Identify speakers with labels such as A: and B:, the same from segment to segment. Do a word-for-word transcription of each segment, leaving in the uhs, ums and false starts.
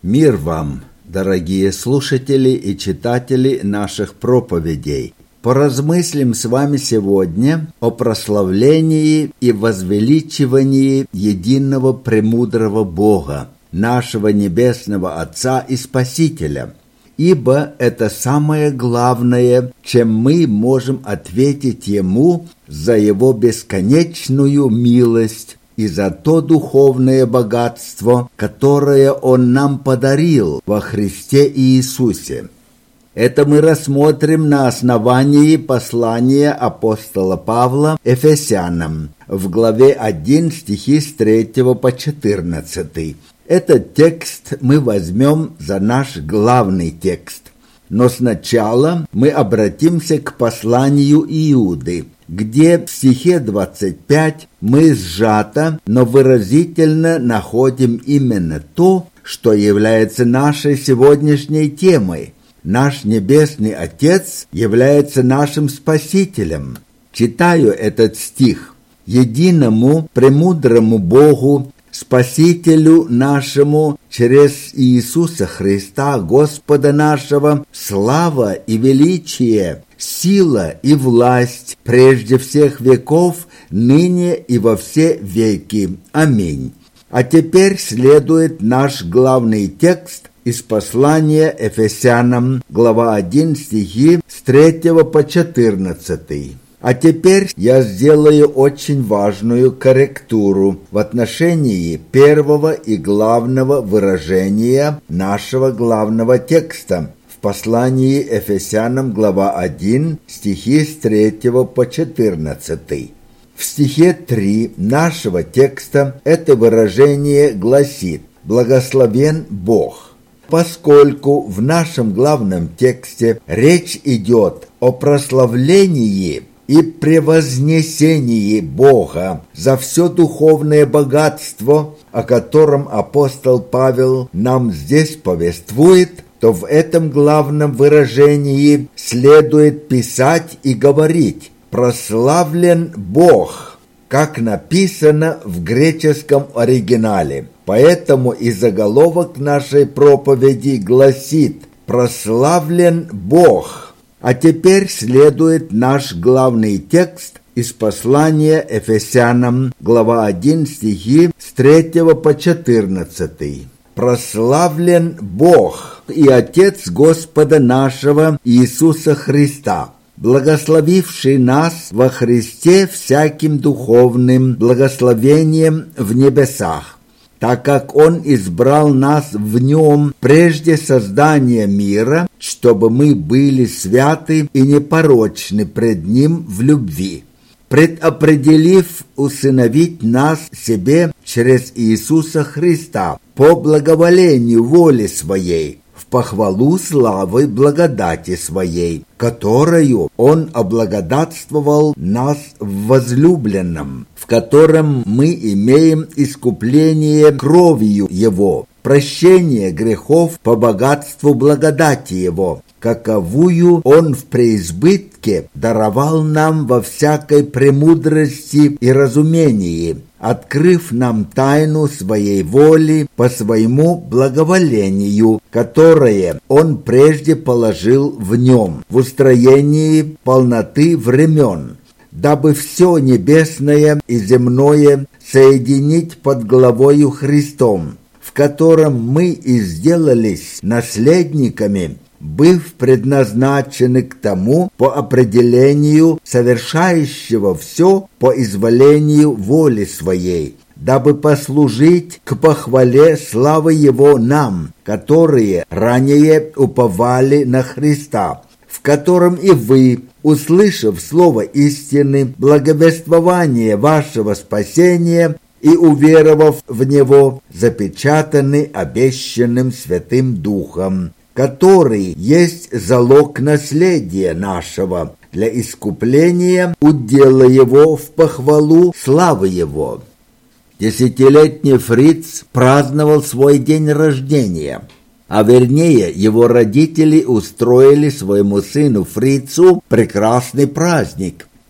A: Мир вам, дорогие слушатели и читатели наших проповедей. Поразмыслим с вами сегодня о прославлении и возвеличивании единого премудрого Бога, нашего Небесного Отца и Спасителя. Ибо это самое главное, чем мы можем ответить Ему за Его бесконечную милость и за то духовное богатство, которое Он нам подарил во Христе Иисусе. Это мы рассмотрим на основании послания апостола Павла Ефесянам в главе один, стихи с третьего по четырнадцатый. Этот текст мы возьмем за наш главный текст. Но сначала мы обратимся к посланию Иуды, где в стихе двадцать пять мы сжато, но выразительно находим именно то, что является нашей сегодняшней темой. Наш Небесный Отец является нашим Спасителем. Читаю этот стих. «Единому премудрому Богу, Спасителю нашему через Иисуса Христа, Господа нашего, слава и величие, сила и власть прежде всех веков, ныне и во все веки. Аминь». А теперь следует наш главный текст из послания Ефесянам, глава один, стихи с третьего по четырнадцатый. А теперь я сделаю очень важную корректуру в отношении первого и главного выражения нашего главного текста в послании Ефесянам, глава один, стихи с третьего по четырнадцатый. В стихе три нашего текста это выражение гласит «Благословен Бог». Поскольку в нашем главном тексте речь идет о прославлении и превознесении Бога за все духовное богатство, о котором апостол Павел нам здесь повествует, то в этом главном выражении следует писать и говорить «прославлен Бог», как написано в греческом оригинале. Поэтому и заголовок нашей проповеди гласит «прославлен Бог». А теперь следует наш главный текст из послания Ефесянам, глава один, стихи с третьего по четырнадцатый. «Прославлен Бог и Отец Господа нашего Иисуса Христа, благословивший нас во Христе всяким духовным благословением в небесах, так как Он избрал нас в Нем прежде создания мира, чтобы мы были святы и непорочны пред Ним в любви, предопределив усыновить нас себе через Иисуса Христа по благоволению воли Своей, в похвалу славы благодати Своей, которою Он облагодатствовал нас в возлюбленном, в котором мы имеем искупление кровью Его, прощение грехов по богатству благодати Его, каковую Он в преизбытке даровал нам во всякой премудрости и разумении, открыв нам тайну Своей воли по Своему благоволению, которое Он прежде положил в Нем, в устроении полноты времен, дабы все небесное и земное соединить под главою Христом, в котором мы и сделались наследниками, быв предназначены к тому по определению совершающего все по изволению воли Своей, дабы послужить к похвале славы Его нам, которые ранее уповали на Христа, в котором и вы, услышав слово истины, благовествование вашего спасения и уверовав в него, запечатаны обещанным Святым Духом, который есть залог наследия нашего для искупления удела Его в похвалу славы Его». Десятилетний Фриц праздновал свой день рождения, а вернее его родители устроили своему сыну Фрицу прекрасный праздник.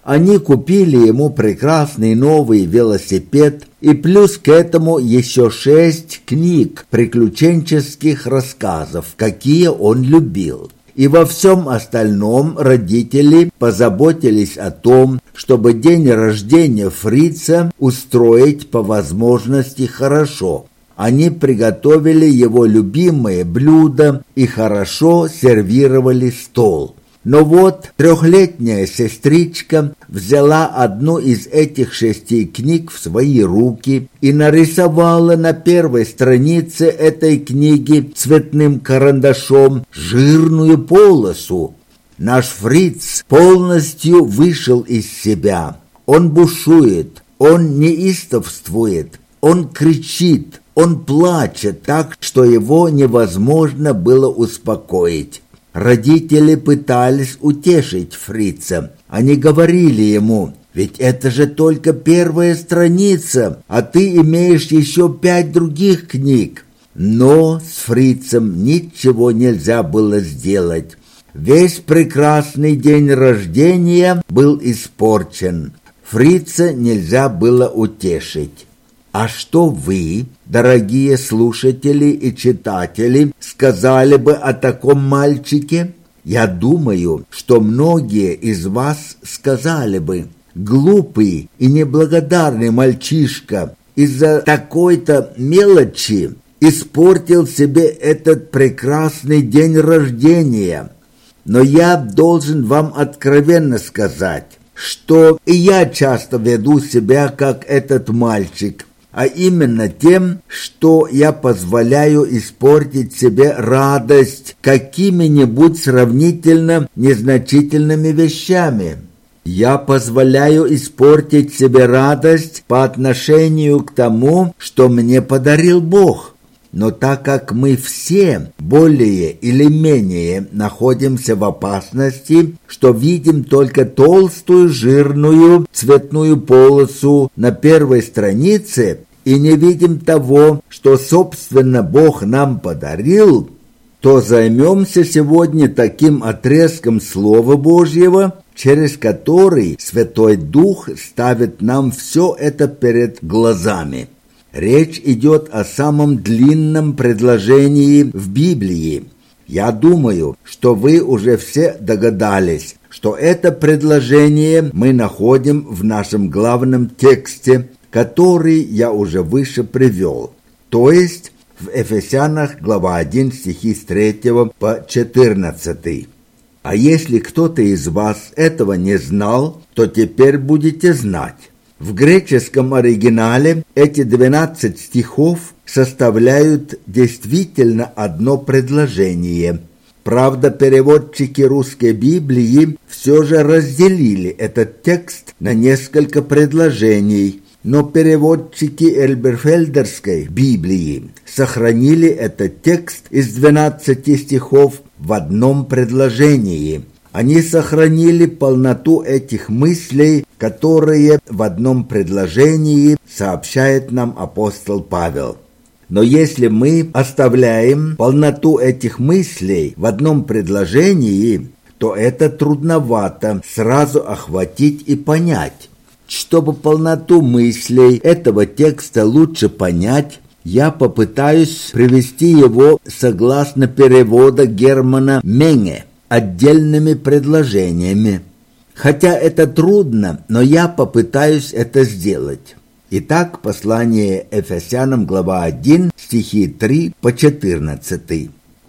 A: Они купили ему прекрасный новый велосипед и плюс к этому еще шесть книг приключенческих рассказов, какие он любил. И во всем остальном родители позаботились о том, чтобы день рождения Фрица устроить по возможности хорошо. Они приготовили его любимые блюда и хорошо сервировали стол. Но вот трехлетняя сестричка взяла одну из этих шести книг в свои руки и нарисовала на первой странице этой книги цветным карандашом жирную полосу. Наш Фриц полностью вышел из себя. Он бушует, он неистовствует, он кричит, он плачет так, что его невозможно было успокоить. Родители пытались утешить Фрица. Они говорили ему: «Ведь это же только первая страница, а ты имеешь еще пять других книг». Но с Фрицем ничего нельзя было сделать. Весь прекрасный день рождения был испорчен. Фрица нельзя было утешить. А что вы, дорогие слушатели и читатели, сказали бы о таком мальчике? Я думаю, что многие из вас сказали бы: глупый и неблагодарный мальчишка из-за такой-то мелочи испортил себе этот прекрасный день рождения. Но я должен вам откровенно сказать, что и я часто веду себя как этот мальчик, а именно тем, что я позволяю испортить себе радость какими-нибудь сравнительно незначительными вещами. Я позволяю испортить себе радость по отношению к тому, что мне подарил Бог. Но так как мы все более или менее находимся в опасности, что видим только толстую жирную цветную полосу на первой странице и не видим того, что, собственно, Бог нам подарил, то займемся сегодня таким отрезком Слова Божьего, через который Святой Дух ставит нам все это перед глазами. Речь идет о самом длинном предложении в Библии. Я думаю, что вы уже все догадались, что это предложение мы находим в нашем главном тексте, который я уже выше привел, то есть в Ефесянах, глава один, стихи с третьего по четырнадцатый. А если кто-то из вас этого не знал, то теперь будете знать. В греческом оригинале эти двенадцать стихов составляют действительно одно предложение. Правда, переводчики русской Библии все же разделили этот текст на несколько предложений, но переводчики Эльберфельдерской Библии сохранили этот текст из двенадцати стихов в одном предложении. Они сохранили полноту этих мыслей, которые в одном предложении сообщает нам апостол Павел. Но если мы оставляем полноту этих мыслей в одном предложении, то это трудновато сразу охватить и понять. Чтобы полноту мыслей этого текста лучше понять, я попытаюсь привести его согласно перевода Германа Менге отдельными предложениями. Хотя это трудно, но я попытаюсь это сделать. Итак, послание Ефесянам, глава один, стихи три по четырнадцатый.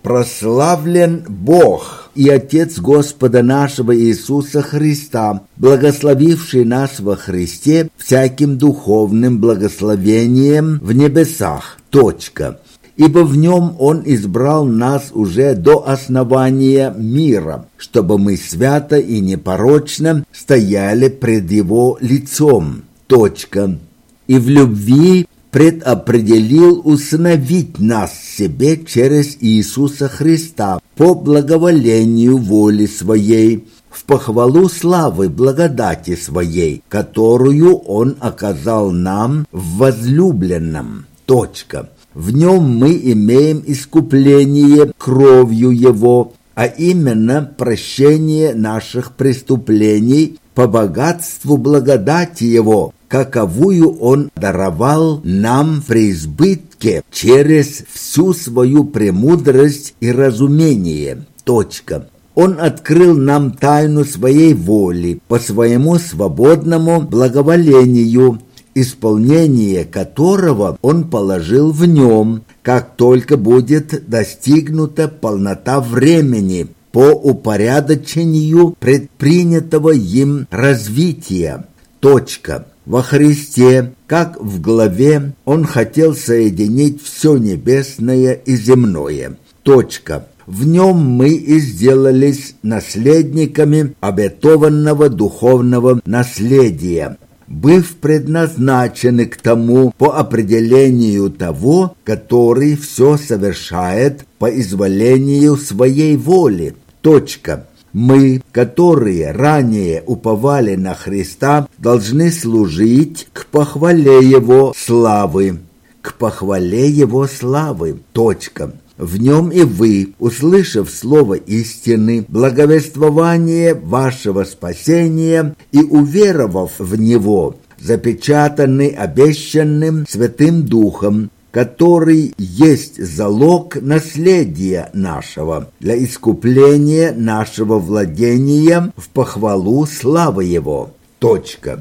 A: «Прославлен Бог и Отец Господа нашего Иисуса Христа, благословивший нас во Христе всяким духовным благословением в небесах. Точка. Ибо в нем Он избрал нас уже до основания мира, чтобы мы свято и непорочно стояли пред Его лицом. Точка. И в любви предопределил усыновить нас себе через Иисуса Христа по благоволению воли Своей, в похвалу славы благодати Своей, которую Он оказал нам в возлюбленном. Точка. В нем мы имеем искупление кровью Его, а именно прощение наших преступлений по богатству благодати Его, каковую Он даровал нам в преизбытке через всю свою премудрость и разумение. Точка. Он открыл нам тайну своей воли по своему свободному благоволению, исполнение которого Он положил в нем, как только будет достигнута полнота времени по упорядочению предпринятого им развития. Точка. Во Христе, как в главе, Он хотел соединить все небесное и земное. Точка. В нем мы и сделались наследниками обетованного духовного наследия, быв предназначены к тому по определению того, который все совершает по изволению своей воли. Точка. Мы, которые ранее уповали на Христа, должны служить к похвале Его славы. К похвале Его славы. Точка. В нем и вы, услышав слово истины, благовествование вашего спасения и уверовав в него, запечатаны обещанным Святым Духом, который есть залог наследия нашего для искупления нашего владения в похвалу славы Его. Точка.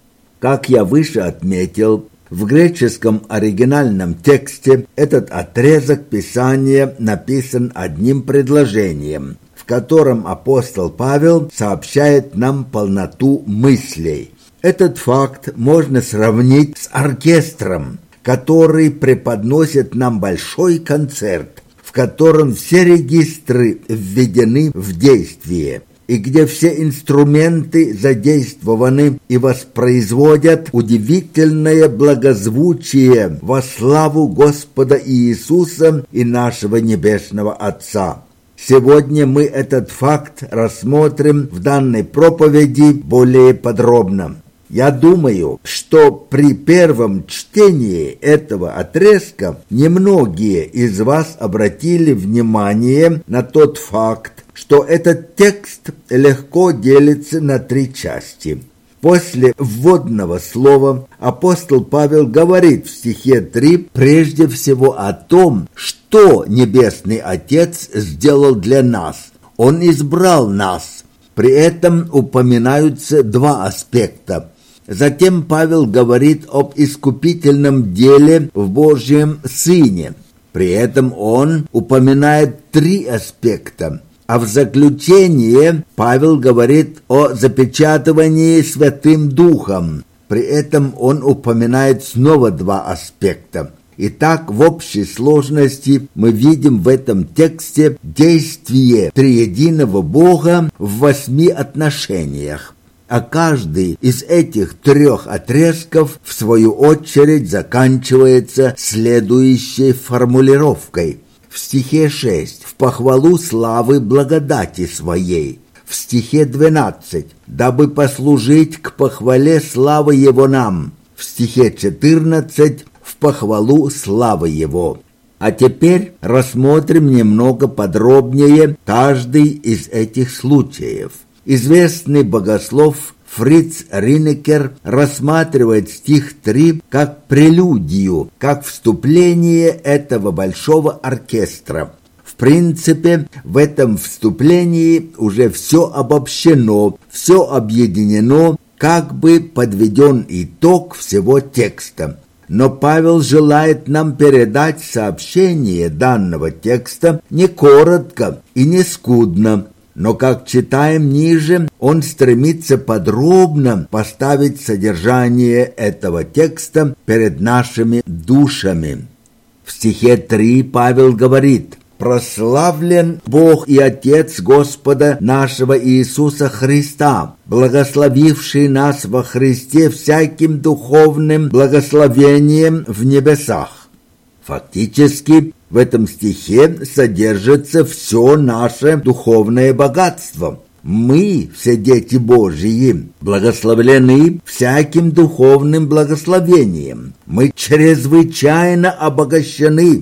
A: Как я выше отметил, в греческом оригинальном тексте этот отрезок Писания написан одним предложением, в котором апостол Павел сообщает нам полноту мыслей. Этот факт можно сравнить с оркестром, который преподносит нам большой концерт, в котором все регистры введены в действие, и где все инструменты задействованы и воспроизводят удивительное благозвучие во славу Господа Иисуса и нашего Небесного Отца. Сегодня мы этот факт рассмотрим в данной проповеди более подробно. Я думаю, что при первом чтении этого отрезка немногие из вас обратили внимание на тот факт, что этот текст легко делится на три части. После вводного слова апостол Павел говорит в стихе три прежде всего о том, что Небесный Отец сделал для нас. Он избрал нас. При этом упоминаются два аспекта. Затем Павел говорит об искупительном деле в Божьем Сыне. При этом он упоминает три аспекта. А в заключение Павел говорит о запечатывании Святым Духом. При этом он упоминает снова два аспекта. Итак, в общей сложности мы видим в этом тексте действие триединого Бога в восьми отношениях. А каждый из этих трех отрезков, в свою очередь, заканчивается следующей формулировкой. В стихе шесть «в похвалу славы благодати своей», в стихе двенадцать «дабы послужить к похвале славы Его нам», в стихе четырнадцать «в похвалу славы Его». А теперь рассмотрим немного подробнее каждый из этих случаев. Известный богослов Фриц Ринекер рассматривает стих три как прелюдию, как вступление этого большого оркестра. В принципе, в этом вступлении уже все обобщено, все объединено, как бы подведен итог всего текста. Но Павел желает нам передать сообщение данного текста не коротко и не скудно, но, как читаем ниже, он стремится подробно поставить содержание этого текста перед нашими душами. В стихе три Павел говорит: «Прославлен Бог и Отец Господа нашего Иисуса Христа, благословивший нас во Христе всяким духовным благословением в небесах». Фактически, в этом стихе содержится все наше духовное богатство. Мы, все дети Божьи, благословлены всяким духовным благословением. Мы чрезвычайно обогащены.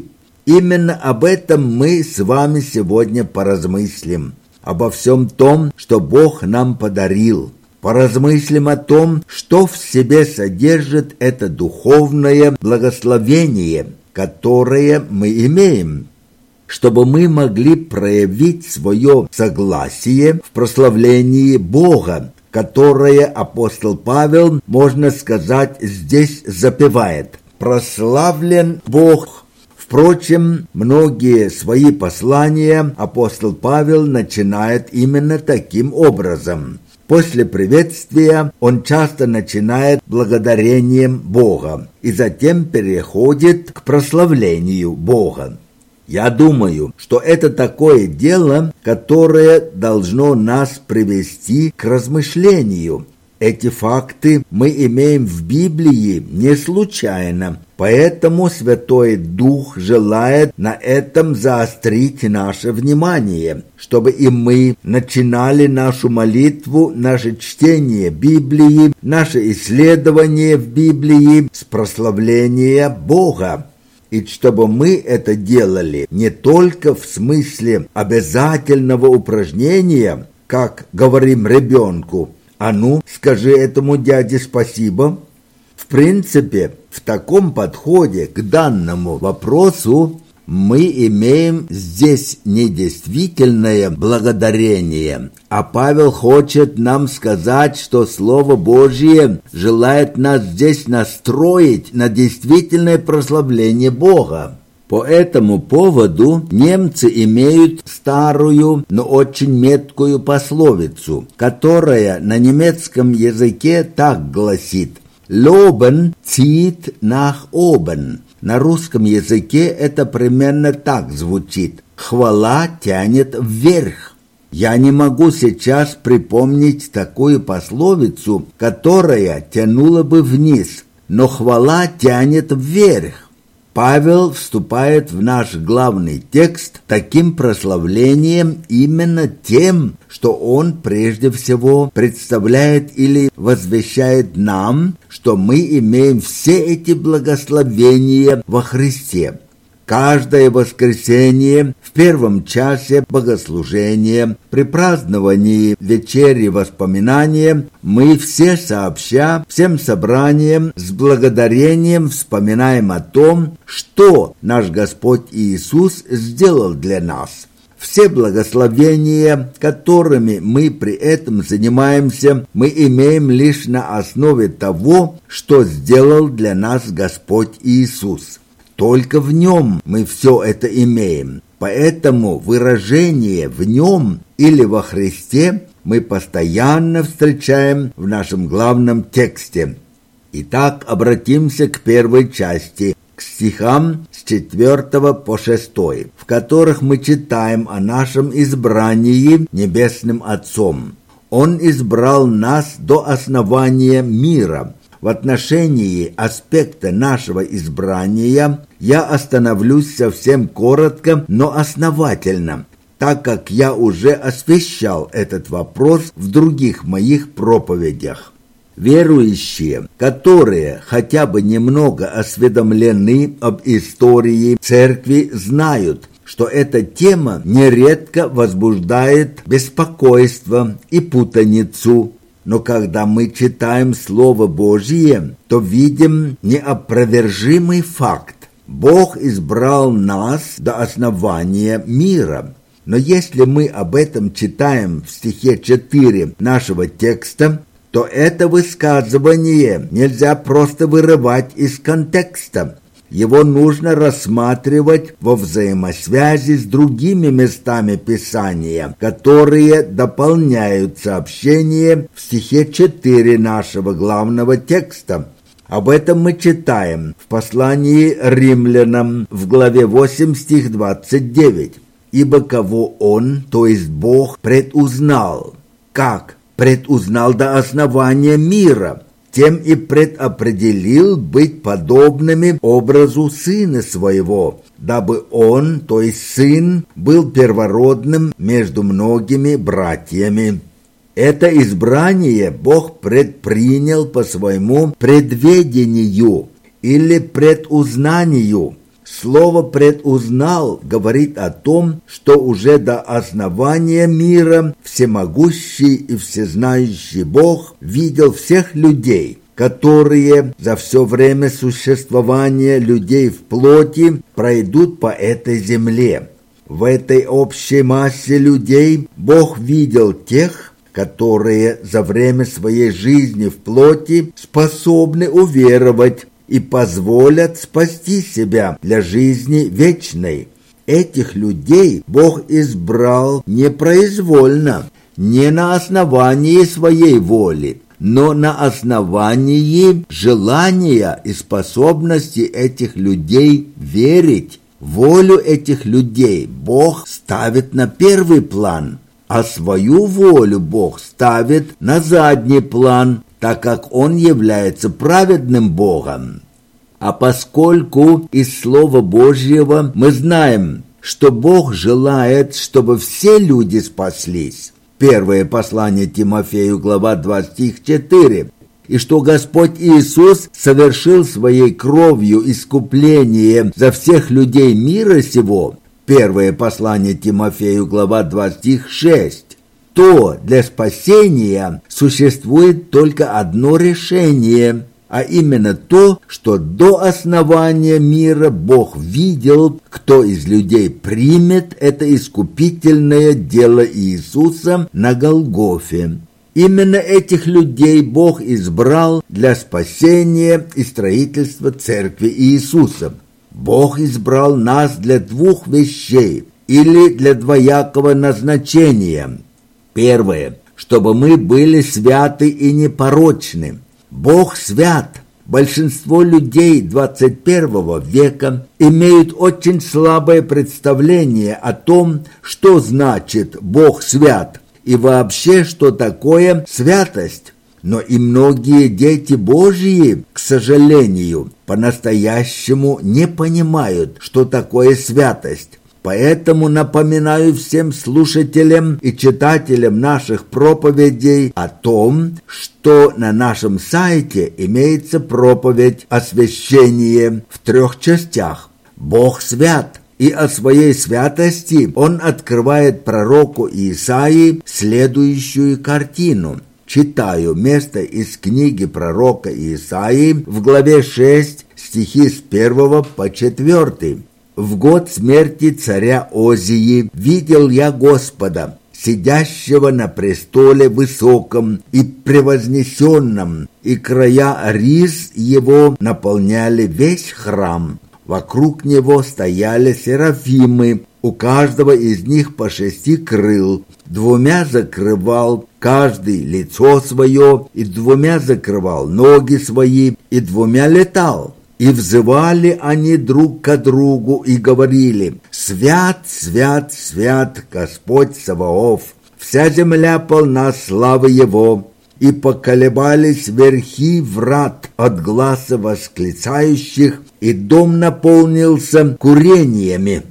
A: Именно об этом мы с вами сегодня поразмыслим. Обо всем том, что Бог нам подарил. Поразмыслим о том, что в себе содержит это духовное благословение, которое мы имеем, чтобы мы могли проявить свое согласие в прославлении Бога, которое апостол Павел, можно сказать, здесь запевает. «Прославлен Бог». Впрочем, многие свои послания апостол Павел начинает именно таким образом. После приветствия он часто начинает благодарением Бога и затем переходит к прославлению Бога. Я думаю, что это такое дело, которое должно нас привести к размышлению. Эти факты мы имеем в Библии не случайно, поэтому Святой Дух желает на этом заострить наше внимание, чтобы и мы начинали нашу молитву, наше чтение Библии, наше исследование в Библии с прославления Бога. И чтобы мы это делали не только в смысле обязательного упражнения, как говорим ребенку, «А ну, скажи этому дяде спасибо». В принципе, в таком подходе к данному вопросу мы имеем здесь не действительное благодарение, а Павел хочет нам сказать, что Слово Божье желает нас здесь настроить на действительное прославление Бога. По этому поводу немцы имеют старую, но очень меткую пословицу, которая на немецком языке так гласит: «Loben zieht nach oben». На русском языке это примерно так звучит: «Хвала тянет вверх». Я не могу сейчас припомнить такую пословицу, которая тянула бы вниз, но хвала тянет вверх. Павел вступает в наш главный текст таким прославлением именно тем, что он прежде всего представляет или возвещает нам, что мы имеем все эти благословения во Христе. Каждое воскресенье в первом часе богослужения, при праздновании вечери воспоминания, мы все сообща, всем собранием с благодарением вспоминаем о том, что наш Господь Иисус сделал для нас. Все благословения, которыми мы при этом занимаемся, мы имеем лишь на основе того, что сделал для нас Господь Иисус. Только в Нем мы все это имеем, поэтому выражение «в Нем» или «во Христе» мы постоянно встречаем в нашем главном тексте. Итак, обратимся к первой части, к стихам с четвертого по шестой, в которых мы читаем о нашем избрании Небесным Отцом. Он избрал нас до основания мира. В отношении аспекта нашего избрания я остановлюсь совсем коротко, но основательно, так как я уже освещал этот вопрос в других моих проповедях. Верующие, которые хотя бы немного осведомлены об истории церкви, знают, что эта тема нередко возбуждает беспокойство и путаницу. Но когда мы читаем Слово Божье, то видим неопровержимый факт. Бог избрал нас до основания мира. Но если мы об этом читаем в стихе четыре нашего текста, то это высказывание нельзя просто вырывать из контекста. Его нужно рассматривать во взаимосвязи с другими местами Писания, которые дополняют сообщение в стихе четыре нашего главного текста. Об этом мы читаем в послании Римлянам в главе восемь, стих двадцать девять. «Ибо кого Он, то есть Бог, предузнал». Как? Предузнал до основания мира. Тем и предопределил быть подобными образу Сына Своего, дабы Он, то есть Сын, был первородным между многими братьями. Это избрание Бог предпринял по своему предведению или предузнанию. Слово «предузнал» говорит о том, что уже до основания мира всемогущий и всезнающий Бог видел всех людей, которые за все время существования людей в плоти пройдут по этой земле. В этой общей массе людей Бог видел тех, которые за время своей жизни в плоти способны уверовать и позволят спасти себя для жизни вечной. Этих людей Бог избрал непроизвольно, не на основании своей воли, но на основании желания и способности этих людей верить. Волю этих людей Бог ставит на первый план, а свою волю Бог ставит на задний план, так как Он является праведным Богом. А поскольку из Слова Божьего мы знаем, что Бог желает, чтобы все люди спаслись, первое послание Тимофею, глава два, стих четыре, и что Господь Иисус совершил своей кровью искупление за всех людей мира сего, первое послание Тимофею, глава два, стих шесть, то для спасения существует только одно решение, а именно то, что до основания мира Бог видел, кто из людей примет это искупительное дело Иисуса на Голгофе. Именно этих людей Бог избрал для спасения и строительства Церкви Иисуса. Бог избрал нас для двух вещей или для двоякого назначения. Первое, чтобы мы были святы и непорочны. Бог свят. Большинство людей двадцать первого века имеют очень слабое представление о том, что значит «Бог свят» и вообще, что такое святость. Но и многие дети Божьи, к сожалению, по-настоящему не понимают, что такое святость. Поэтому напоминаю всем слушателям и читателям наших проповедей о том, что на нашем сайте имеется проповедь освящения в трех частях. Бог свят, и о своей святости Он открывает пророку Исаии следующую картину. Читаю место из книги пророка Исаии в главе шесть, стихи с первого по четвертый. «В год смерти царя Озии видел я Господа, сидящего на престоле высоком и превознесенном, и края риз его наполняли весь храм. Вокруг него стояли серафимы, у каждого из них по шести крыл, двумя закрывал каждый лицо свое, и двумя закрывал ноги свои, и двумя летал. И взывали они друг к другу и говорили: «Свят, свят, свят Господь Саваоф, вся земля полна славы Его». И поколебались верхи врат от гласа восклицающих, и дом наполнился курениями.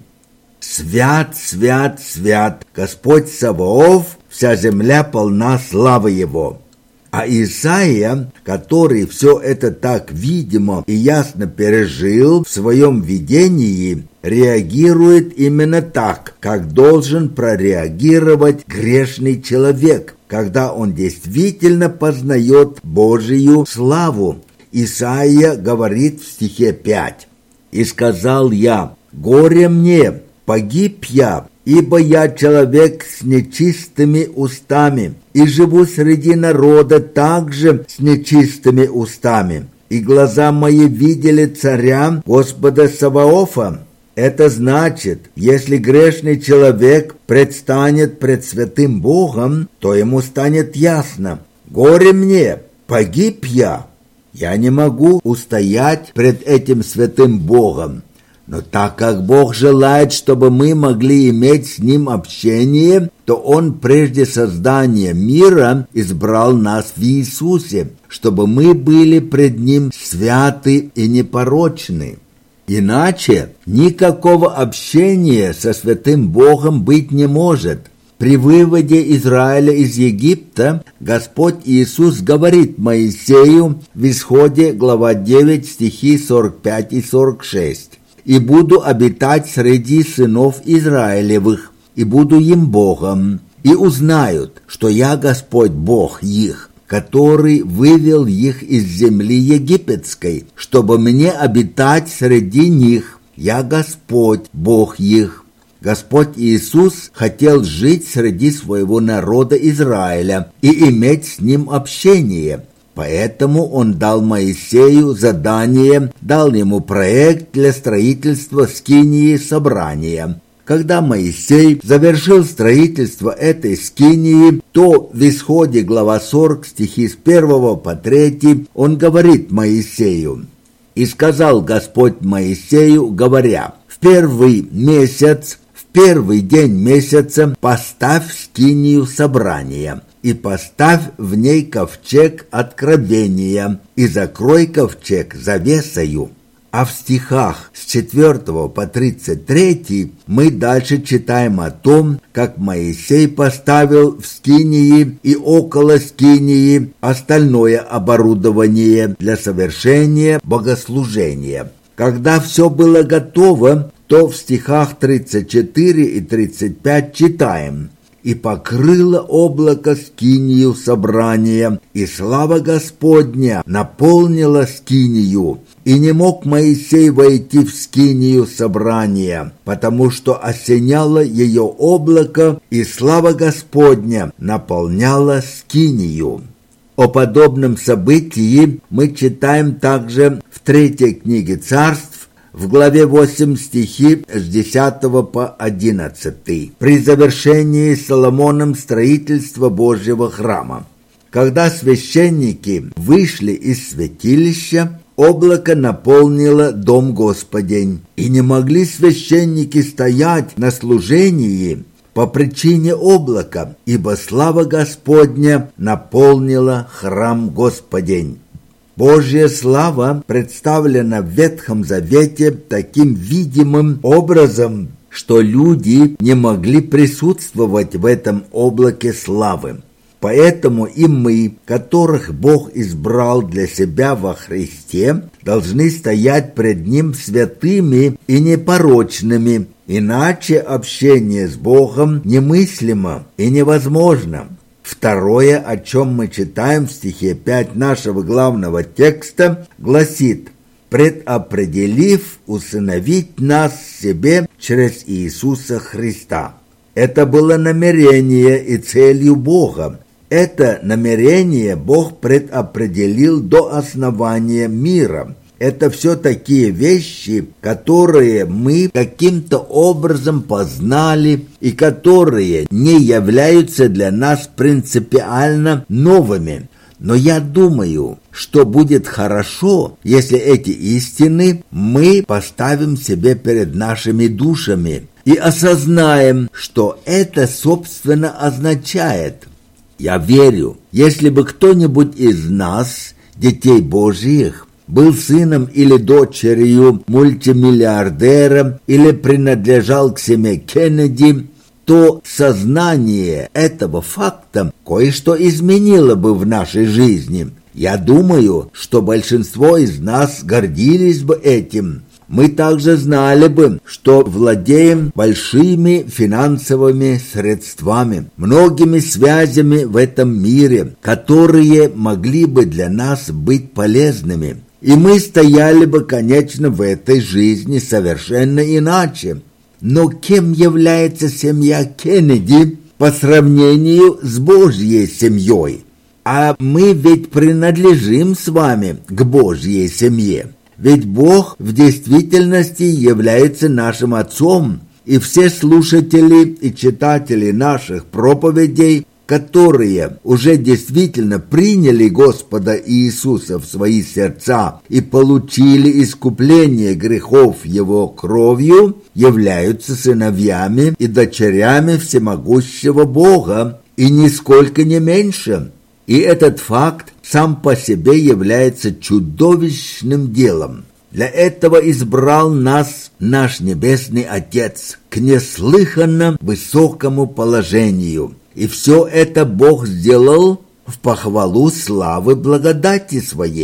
A: «Свят, свят, свят Господь Саваоф, вся земля полна славы Его». А Исаия, который все это так видимо и ясно пережил в своем видении, реагирует именно так, как должен прореагировать грешный человек, когда он действительно познает Божию славу. Исаия говорит в стихе пять: «И сказал я: горе мне, погиб я, ибо я человек с нечистыми устами, и живу среди народа также с нечистыми устами. И глаза мои видели царя Господа Саваофа». Это значит, если грешный человек предстанет пред святым Богом, то ему станет ясно: горе мне, погиб я. Я не могу устоять пред этим святым Богом. Но так как Бог желает, чтобы мы могли иметь с Ним общение, то Он прежде создания мира избрал нас в Иисусе, чтобы мы были пред Ним святы и непорочны. Иначе никакого общения со святым Богом быть не может. При выводе Израиля из Египта Господь Иисус говорит Моисею в Исходе, глава девять, стихи сорок пять и сорок шесть: и буду обитать среди сынов Израилевых, и буду им Богом, и узнают, что я Господь Бог их, который вывел их из земли египетской, чтобы мне обитать среди них. Я Господь Бог их». Господь Иисус хотел жить среди своего народа Израиля и иметь с ним общение. Поэтому он дал Моисею задание, дал ему проект для строительства скинии собрания. Когда Моисей завершил строительство этой скинии, то в Исходе глава сорок, стихи с первого по третий, он говорит Моисею: «И сказал Господь Моисею, говоря: в первый месяц, в первый день месяца поставь скинию собрания, и поставь в ней ковчег откровения, и закрой ковчег завесою». А в стихах с четвёртого по тридцать третий мы дальше читаем о том, как Моисей поставил в скинии и около скинии остальное оборудование для совершения богослужения. Когда все было готово, то в стихах тридцать четыре и тридцать пять читаем: «И покрыло облако скинию собрания, и слава Господня наполнила скинию. И не мог Моисей войти в скинию собрания, потому что осеняло ее облако, и слава Господня наполняла скинию». О подобном событии мы читаем также в третьей книге Царств, в главе восемь, стихи с десятого по одиннадцатый, при завершении Соломоном строительства Божьего храма. Когда священники вышли из святилища, облако наполнило дом Господень, и не могли священники стоять на служении по причине облака, ибо слава Господня наполнила храм Господень. Божья слава представлена в Ветхом Завете таким видимым образом, что люди не могли присутствовать в этом облаке славы. Поэтому и мы, которых Бог избрал для себя во Христе, должны стоять пред Ним святыми и непорочными, иначе общение с Богом немыслимо и невозможно. Второе, о чем мы читаем в стихе пять нашего главного текста, гласит: «Предопределив усыновить нас себе через Иисуса Христа». Это было намерение и целью Бога. Это намерение Бог предопределил до основания мира. Это все такие вещи, которые мы каким-то образом познали и которые не являются для нас принципиально новыми. Но я думаю, что будет хорошо, если эти истины мы поставим себе перед нашими душами и осознаем, что это, собственно, означает. Я верю, если бы кто-нибудь из нас, детей Божьих, был сыном или дочерью мультимиллиардера или принадлежал к семье Кеннеди, то сознание этого факта кое-что изменило бы в нашей жизни. Я думаю, что большинство из нас гордились бы этим. Мы также знали бы, что владеем большими финансовыми средствами, многими связями в этом мире, которые могли бы для нас быть полезными. И мы стояли бы, конечно, в этой жизни совершенно иначе. Но кем является семья Кеннеди по сравнению с Божьей семьей? А мы ведь принадлежим с вами к Божьей семье. Ведь Бог в действительности является нашим Отцом, и все слушатели и читатели наших проповедей, которые уже действительно приняли Господа Иисуса в свои сердца и получили искупление грехов Его кровью, являются сыновьями и дочерями всемогущего Бога, и нисколько не меньше. И этот факт сам по себе является чудовищным делом. Для этого избрал нас наш Небесный Отец к неслыханно высокому положению. И все это Бог сделал в похвалу славы благодати Своей.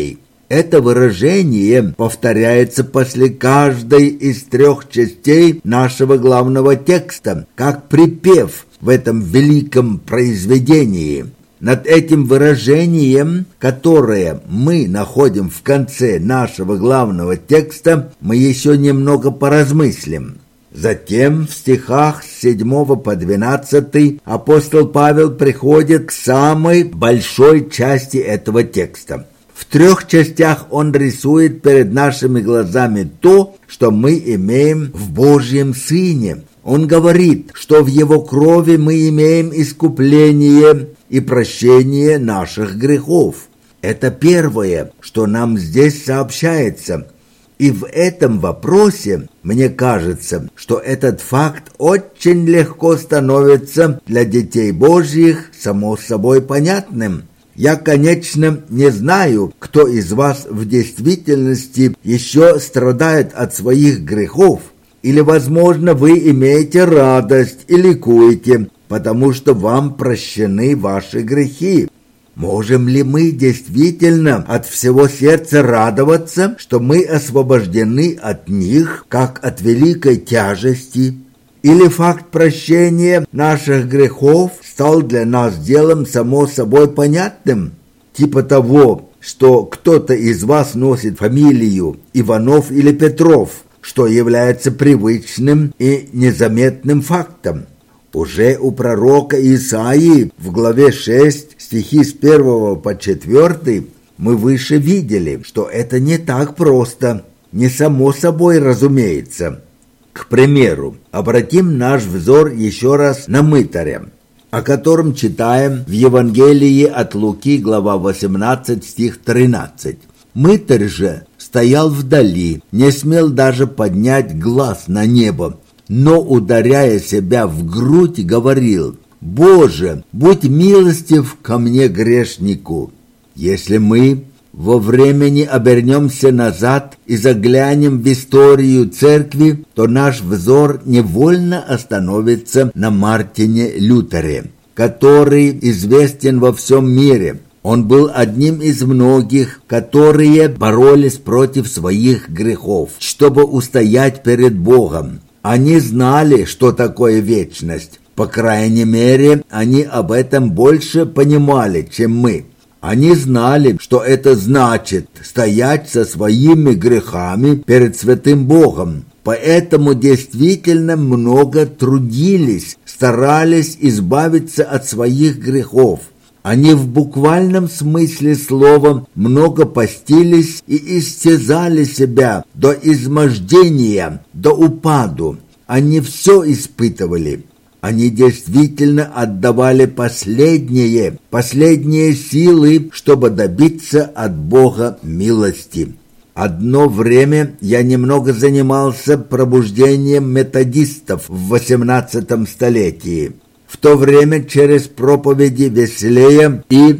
A: Это выражение повторяется после каждой из трех частей нашего главного текста, как припев в этом великом произведении. Над этим выражением, которое мы находим в конце нашего главного текста, мы еще немного поразмыслим. Затем в стихах с седьмого по двенадцатый апостол Павел приходит к самой большой части этого текста. В трех частях он рисует перед нашими глазами то, что мы имеем в Божьем Сыне. Он говорит, что в Его крови мы имеем искупление и прощение наших грехов. Это первое, что нам здесь сообщается. И в этом вопросе, мне кажется, что этот факт очень легко становится для детей Божьих само собой понятным. Я, конечно, не знаю, кто из вас в действительности еще страдает от своих грехов, или, возможно, вы имеете радость и ликуете, потому что вам прощены ваши грехи. Можем ли мы действительно от всего сердца радоваться, что мы освобождены от них, как от великой тяжести? Или факт прощения наших грехов стал для нас делом само собой понятным? Типа того, что кто-то из вас носит фамилию Иванов или Петров, что является привычным и незаметным фактом. Уже у пророка Исаии в главе шесть, стихи с первого по четвертый, мы выше видели, что это не так просто, не само собой разумеется. К примеру, обратим наш взор еще раз на мытаря, о котором читаем в Евангелии от Луки, глава восемнадцать, стих тринадцать. Мытарь же стоял вдали, не смел даже поднять глаз на небо, но, ударяя себя в грудь, говорил: «Боже, будь милостив ко мне, грешнику». Если мы во времени обернемся назад и заглянем в историю церкви, то наш взор невольно остановится на Мартине Лютере, который известен во всем мире. Он был одним из многих, которые боролись против своих грехов, чтобы устоять перед Богом. Они знали, что такое вечность. По крайней мере, они об этом больше понимали, чем мы. Они знали, что это значит стоять со своими грехами перед святым Богом. Поэтому действительно много трудились, старались избавиться от своих грехов. Они в буквальном смысле слова много постились и истязали себя до измождения, до упаду. Они все испытывали. Они действительно отдавали последние, последние силы, чтобы добиться от Бога милости. Одно время я немного занимался пробуждением методистов в восемнадцатом столетии. В то время через проповеди Веслея и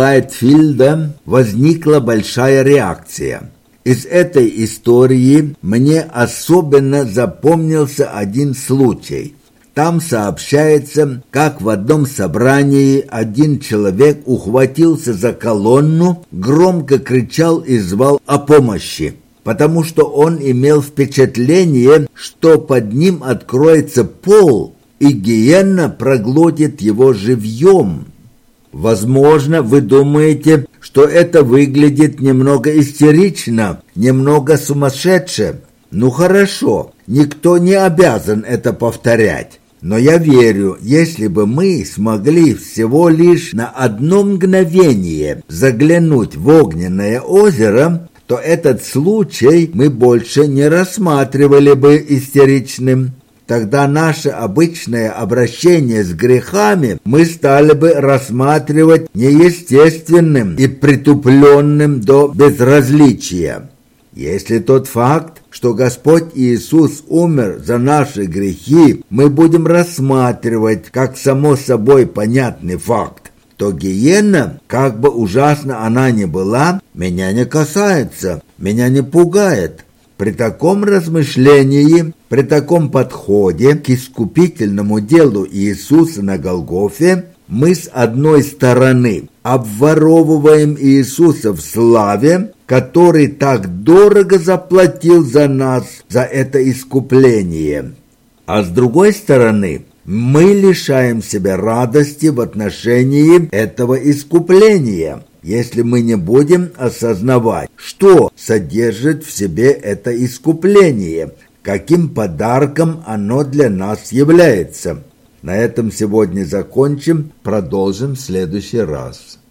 A: Уайтфилда возникла большая реакция. Из этой истории мне особенно запомнился один случай. Там сообщается, как в одном собрании один человек ухватился за колонну, громко кричал и звал о помощи, потому что он имел впечатление, что под ним откроется пол, и гиенна проглотит его живьем. Возможно, вы думаете, что это выглядит немного истерично, немного сумасшедше. Ну хорошо, никто не обязан это повторять. Но я верю, если бы мы смогли всего лишь на одно мгновение заглянуть в огненное озеро, то этот случай мы больше не рассматривали бы истеричным. Тогда наше обычное обращение с грехами мы стали бы рассматривать неестественным и притупленным до безразличия. Если тот факт, что Господь Иисус умер за наши грехи, мы будем рассматривать как само собой понятный факт, то гиенна, как бы ужасно она ни была, меня не касается, меня не пугает. При таком размышлении, при таком подходе к искупительному делу Иисуса на Голгофе, мы с одной стороны обворовываем Иисуса в славе, который так дорого заплатил за нас, за это искупление. А с другой стороны, мы лишаем себя радости в отношении этого искупления, если мы не будем осознавать, что содержит в себе это искупление, каким подарком оно для нас является. На этом сегодня закончим, продолжим в следующий раз.